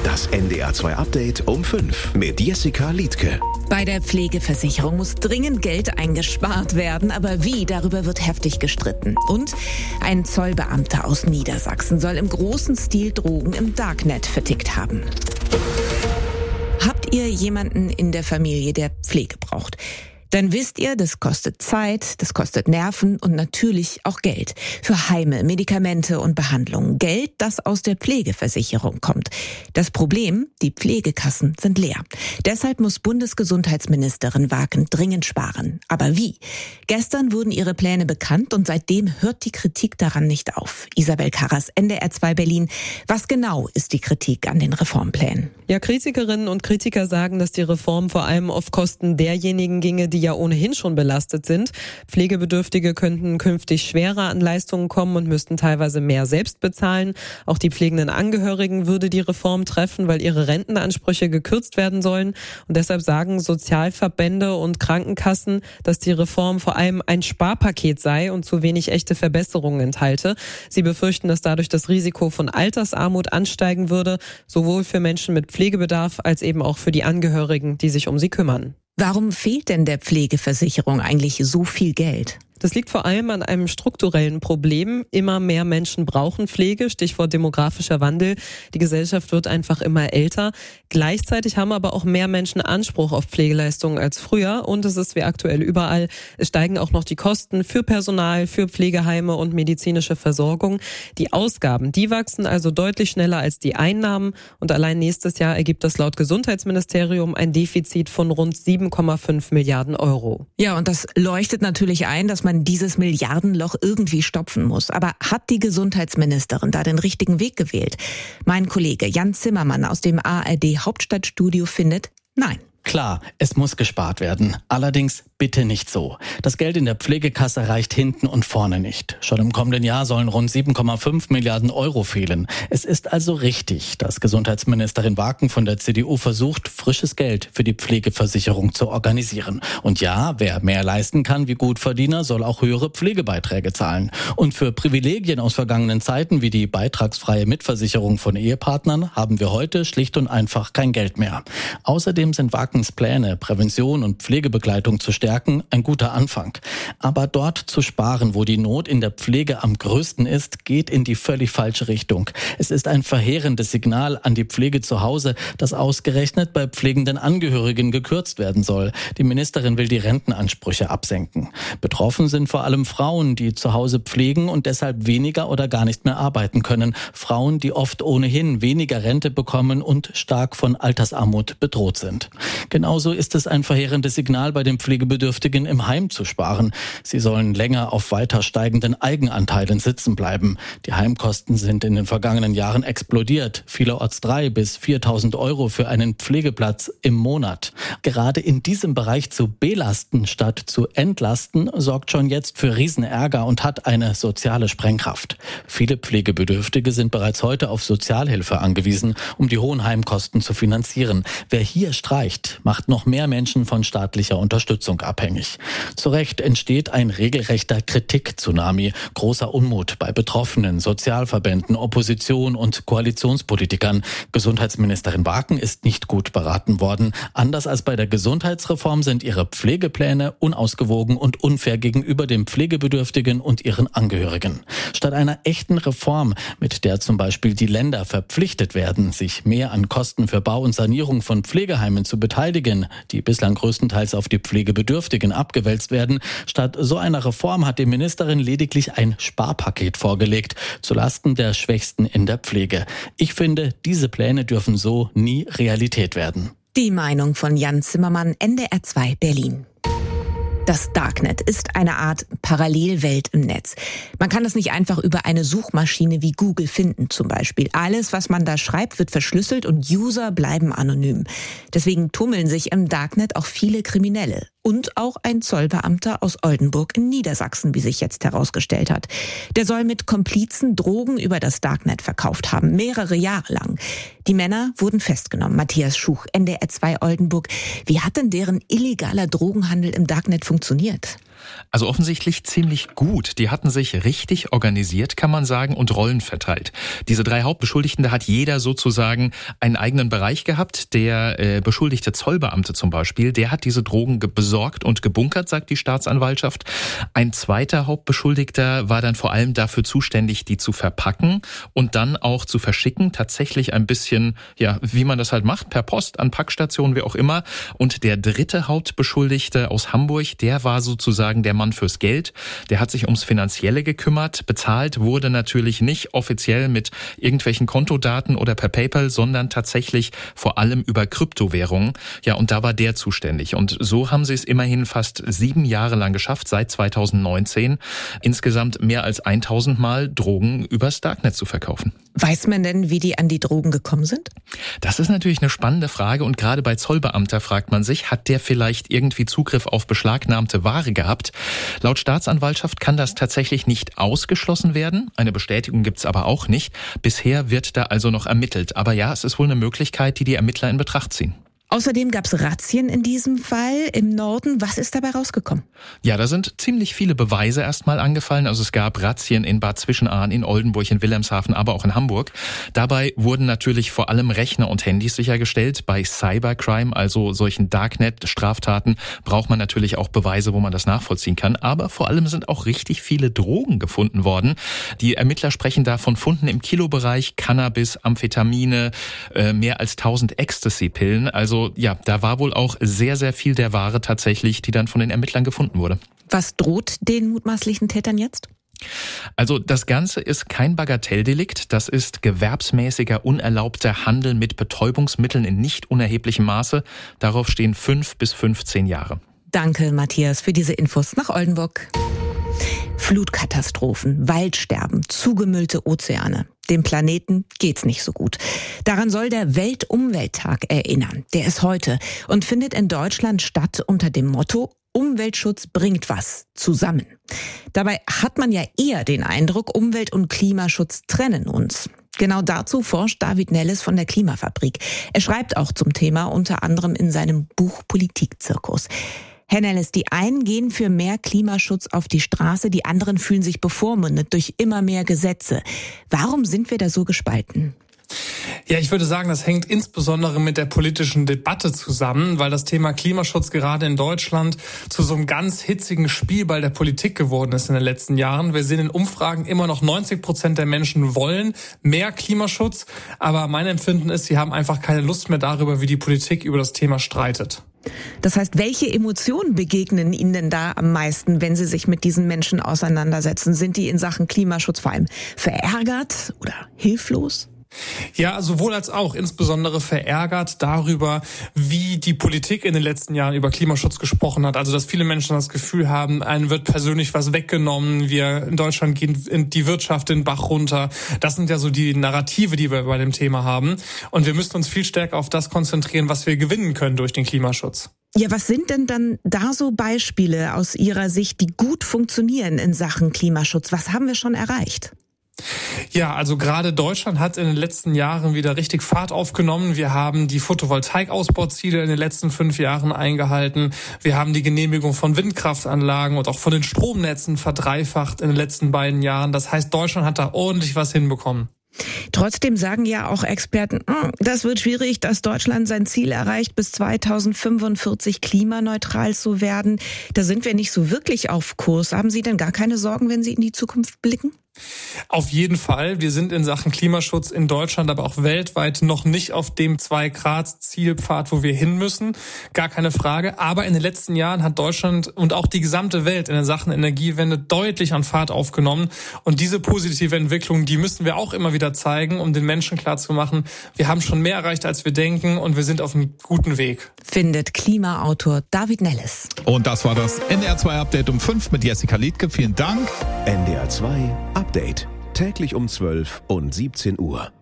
Das NDR 2 Update um 5 mit Jessica Liedtke. Bei der Pflegeversicherung muss dringend Geld eingespart werden, aber wie, darüber wird heftig gestritten. Und ein Zollbeamter aus Niedersachsen soll im großen Stil Drogen im Darknet vertickt haben. Habt ihr jemanden in der Familie, der Pflege braucht? Dann wisst ihr, das kostet Zeit, das kostet Nerven und natürlich auch Geld. Für Heime, Medikamente und Behandlungen. Geld, das aus der Pflegeversicherung kommt. Das Problem, die Pflegekassen sind leer. Deshalb muss Bundesgesundheitsministerin Wagen dringend sparen. Aber wie? Gestern wurden ihre Pläne bekannt und seitdem hört die Kritik daran nicht auf. Isabel Karras, NDR 2 Berlin. Was genau ist die Kritik an den Reformplänen? Ja, Kritikerinnen und Kritiker sagen, dass die Reform vor allem auf Kosten derjenigen ginge, die ja ohnehin schon belastet sind. Pflegebedürftige könnten künftig schwerer an Leistungen kommen und müssten teilweise mehr selbst bezahlen. Auch die pflegenden Angehörigen würde die Reform treffen, weil ihre Rentenansprüche gekürzt werden sollen. Und deshalb sagen Sozialverbände und Krankenkassen, dass die Reform vor allem ein Sparpaket sei und zu wenig echte Verbesserungen enthalte. Sie befürchten, dass dadurch das Risiko von Altersarmut ansteigen würde, sowohl für Menschen mit Pflegebedarf als eben auch für die Angehörigen, die sich um sie kümmern. Warum fehlt denn der Pflegeversicherung eigentlich so viel Geld? Das liegt vor allem an einem strukturellen Problem. Immer mehr Menschen brauchen Pflege, Stichwort demografischer Wandel. Die Gesellschaft wird einfach immer älter. Gleichzeitig haben aber auch mehr Menschen Anspruch auf Pflegeleistungen als früher. Und es ist wie aktuell überall. Es steigen auch noch die Kosten für Personal, für Pflegeheime und medizinische Versorgung. Die Ausgaben, die wachsen also deutlich schneller als die Einnahmen. Und allein nächstes Jahr ergibt das laut Gesundheitsministerium ein Defizit von rund 7,5 Milliarden Euro. Ja, und das leuchtet natürlich ein, dass man dieses Milliardenloch irgendwie stopfen muss. Aber hat die Gesundheitsministerin da den richtigen Weg gewählt? Mein Kollege Jan Zimmermann aus dem ARD Hauptstadtstudio findet, nein. Klar, es muss gespart werden. Allerdings bitte nicht so. Das Geld in der Pflegekasse reicht hinten und vorne nicht. Schon im kommenden Jahr sollen rund 7,5 Milliarden Euro fehlen. Es ist also richtig, dass Gesundheitsministerin Wagen von der CDU versucht, frisches Geld für die Pflegeversicherung zu organisieren. Und ja, wer mehr leisten kann wie Gutverdiener, soll auch höhere Pflegebeiträge zahlen. Und für Privilegien aus vergangenen Zeiten wie die beitragsfreie Mitversicherung von Ehepartnern haben wir heute schlicht und einfach kein Geld mehr. Außerdem sind Wagens Pläne, Prävention und Pflegebegleitung zu stärken, ein guter Anfang. Aber dort zu sparen, wo die Not in der Pflege am größten ist, geht in die völlig falsche Richtung. Es ist ein verheerendes Signal an die Pflege zu Hause, dass ausgerechnet bei pflegenden Angehörigen gekürzt werden soll. Die Ministerin will die Rentenansprüche absenken. Betroffen sind vor allem Frauen, die zu Hause pflegen und deshalb weniger oder gar nicht mehr arbeiten können. Frauen, die oft ohnehin weniger Rente bekommen und stark von Altersarmut bedroht sind. Genauso ist es ein verheerendes Signal, bei den Pflegebedürftigen im Heim zu sparen. Sie sollen länger auf weiter steigenden Eigenanteilen sitzen bleiben. Die Heimkosten sind in den vergangenen Jahren explodiert. Vielerorts 3.000 bis 4.000 Euro für einen Pflegeplatz im Monat. Gerade in diesem Bereich zu belasten statt zu entlasten, sorgt schon jetzt für Riesenärger und hat eine soziale Sprengkraft. Viele Pflegebedürftige sind bereits heute auf Sozialhilfe angewiesen, um die hohen Heimkosten zu finanzieren. Wer hier streicht, macht noch mehr Menschen von staatlicher Unterstützung abhängig. Zu Recht entsteht ein regelrechter Kritik-Tsunami, großer Unmut bei Betroffenen, Sozialverbänden, Opposition und Koalitionspolitikern. Gesundheitsministerin Wagen ist nicht gut beraten worden. Anders als bei der Gesundheitsreform sind ihre Pflegepläne unausgewogen und unfair gegenüber den Pflegebedürftigen und ihren Angehörigen. Statt einer echten Reform, mit der zum Beispiel die Länder verpflichtet werden, sich mehr an Kosten für Bau und Sanierung von Pflegeheimen zu beteiligen, die bislang größtenteils auf die Pflegebedürftigen abgewälzt werden. Statt so einer Reform hat die Ministerin lediglich ein Sparpaket vorgelegt, zulasten der Schwächsten in der Pflege. Ich finde, diese Pläne dürfen so nie Realität werden. Die Meinung von Jan Zimmermann, NDR 2 Berlin. Das Darknet ist eine Art Parallelwelt im Netz. Man kann es nicht einfach über eine Suchmaschine wie Google finden zum Beispiel. Alles, was man da schreibt, wird verschlüsselt und User bleiben anonym. Deswegen tummeln sich im Darknet auch viele Kriminelle. Und auch ein Zollbeamter aus Oldenburg in Niedersachsen, wie sich jetzt herausgestellt hat. Der soll mit Komplizen Drogen über das Darknet verkauft haben, mehrere Jahre lang. Die Männer wurden festgenommen. Matthias Schuch, NDR 2 Oldenburg. Wie hat denn deren illegaler Drogenhandel im Darknet funktioniert? Also offensichtlich ziemlich gut. Die hatten sich richtig organisiert, kann man sagen, und Rollen verteilt. Diese 3 Hauptbeschuldigten, da hat jeder sozusagen einen eigenen Bereich gehabt. Der beschuldigte Zollbeamte zum Beispiel, der hat diese Drogen besorgt und gebunkert, sagt die Staatsanwaltschaft. Ein zweiter Hauptbeschuldigter war dann vor allem dafür zuständig, die zu verpacken und dann auch zu verschicken. Tatsächlich ein bisschen, ja, wie man das halt macht, per Post, an Packstationen, wie auch immer. Und der dritte Hauptbeschuldigte aus Hamburg, der war sozusagen der Mann fürs Geld. Der hat sich ums Finanzielle gekümmert. Bezahlt wurde natürlich nicht offiziell mit irgendwelchen Kontodaten oder per PayPal, sondern tatsächlich vor allem über Kryptowährungen. Ja, und da war der zuständig. Und so haben sie es immerhin fast 7 Jahre lang geschafft, seit 2019, insgesamt mehr als 1000 Mal Drogen übers Darknet zu verkaufen. Weiß man denn, wie die an die Drogen gekommen sind? Das ist natürlich eine spannende Frage und gerade bei Zollbeamter fragt man sich, hat der vielleicht irgendwie Zugriff auf beschlagnahmte Ware gehabt? Laut Staatsanwaltschaft kann das tatsächlich nicht ausgeschlossen werden. Eine Bestätigung gibt's aber auch nicht. Bisher wird da also noch ermittelt. Aber ja, es ist wohl eine Möglichkeit, die Ermittler in Betracht ziehen. Außerdem gab es Razzien in diesem Fall im Norden. Was ist dabei rausgekommen? Ja, da sind ziemlich viele Beweise erstmal angefallen. Also es gab Razzien in Bad Zwischenahn, in Oldenburg, in Wilhelmshaven, aber auch in Hamburg. Dabei wurden natürlich vor allem Rechner und Handys sichergestellt. Bei Cybercrime, also solchen Darknet-Straftaten, braucht man natürlich auch Beweise, wo man das nachvollziehen kann. Aber vor allem sind auch richtig viele Drogen gefunden worden. Die Ermittler sprechen da von Funden im Kilobereich, Cannabis, Amphetamine, mehr als 1000 Ecstasy-Pillen. Also ja, da war wohl auch sehr, sehr viel der Ware tatsächlich, die dann von den Ermittlern gefunden wurde. Was droht den mutmaßlichen Tätern jetzt? Also das Ganze ist kein Bagatelldelikt, das ist gewerbsmäßiger, unerlaubter Handel mit Betäubungsmitteln in nicht unerheblichem Maße. Darauf stehen 5 bis 15 Jahre. Danke, Matthias, für diese Infos nach Oldenburg. Flutkatastrophen, Waldsterben, zugemüllte Ozeane. Dem Planeten geht's nicht so gut. Daran soll der Weltumwelttag erinnern. Der ist heute und findet in Deutschland statt unter dem Motto Umweltschutz bringt was zusammen. Dabei hat man ja eher den Eindruck, Umwelt- und Klimaschutz trennen uns. Genau dazu forscht David Nelles von der Klimafabrik. Er schreibt auch zum Thema, unter anderem in seinem Buch Politikzirkus. Herr Nelles, die einen gehen für mehr Klimaschutz auf die Straße, die anderen fühlen sich bevormundet durch immer mehr Gesetze. Warum sind wir da so gespalten? Ja, ich würde sagen, das hängt insbesondere mit der politischen Debatte zusammen, weil das Thema Klimaschutz gerade in Deutschland zu so einem ganz hitzigen Spielball der Politik geworden ist in den letzten Jahren. Wir sehen in Umfragen immer noch 90% der Menschen wollen mehr Klimaschutz, aber mein Empfinden ist, sie haben einfach keine Lust mehr darüber, wie die Politik über das Thema streitet. Das heißt, welche Emotionen begegnen Ihnen denn da am meisten, wenn Sie sich mit diesen Menschen auseinandersetzen? Sind die in Sachen Klimaschutz vor allem verärgert oder hilflos? Ja, sowohl als auch, insbesondere verärgert darüber, wie die Politik in den letzten Jahren über Klimaschutz gesprochen hat. Also, dass viele Menschen das Gefühl haben, einem wird persönlich was weggenommen, wir in Deutschland gehen die Wirtschaft den Bach runter. Das sind ja so die Narrative, die wir bei dem Thema haben. Und wir müssen uns viel stärker auf das konzentrieren, was wir gewinnen können durch den Klimaschutz. Ja, was sind denn dann da so Beispiele aus Ihrer Sicht, die gut funktionieren in Sachen Klimaschutz? Was haben wir schon erreicht? Ja, also gerade Deutschland hat in den letzten Jahren wieder richtig Fahrt aufgenommen. Wir haben die Photovoltaikausbauziele in den letzten 5 Jahren eingehalten. Wir haben die Genehmigung von Windkraftanlagen und auch von den Stromnetzen verdreifacht in den letzten beiden Jahren. Das heißt, Deutschland hat da ordentlich was hinbekommen. Trotzdem sagen ja auch Experten, das wird schwierig, dass Deutschland sein Ziel erreicht, bis 2045 klimaneutral zu werden. Da sind wir nicht so wirklich auf Kurs. Haben Sie denn gar keine Sorgen, wenn Sie in die Zukunft blicken? Auf jeden Fall. Wir sind in Sachen Klimaschutz in Deutschland, aber auch weltweit noch nicht auf dem 2-Grad-Zielpfad, wo wir hin müssen. Gar keine Frage. Aber in den letzten Jahren hat Deutschland und auch die gesamte Welt in den Sachen Energiewende deutlich an Fahrt aufgenommen. Und diese positive Entwicklung, die müssen wir auch immer wieder zeigen, um den Menschen klarzumachen, wir haben schon mehr erreicht, als wir denken und wir sind auf einem guten Weg. Findet Klimaautor David Nelles. Und das war das NDR 2 Update um 5 mit Jessica Liedke. Vielen Dank. NDR 2 Update. Täglich um 12 und 17 Uhr.